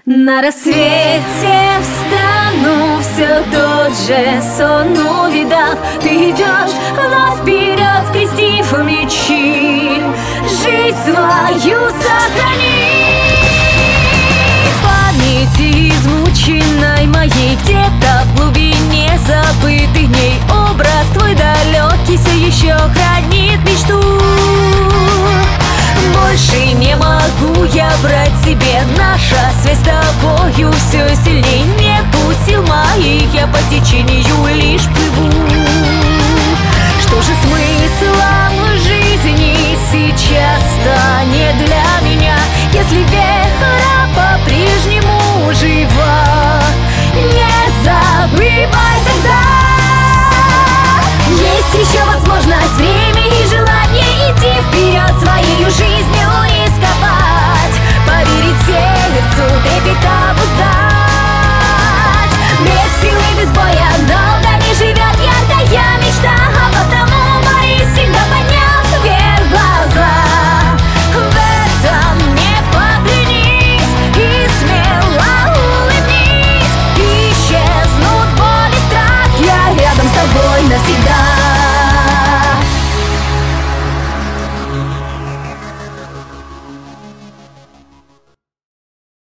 На рассвете встану, все тот же сон увидав. Ты идешь вновь вперед, скрестив мечи. Жизнь свою сохрани. В памяти измученной моей, где-то в глубине забытых дней, образ твой далекий все еще хранит мечту. Больше не могу я врать себе, наша связь с тобою все сильней. Нету сил моих, я по течению лишь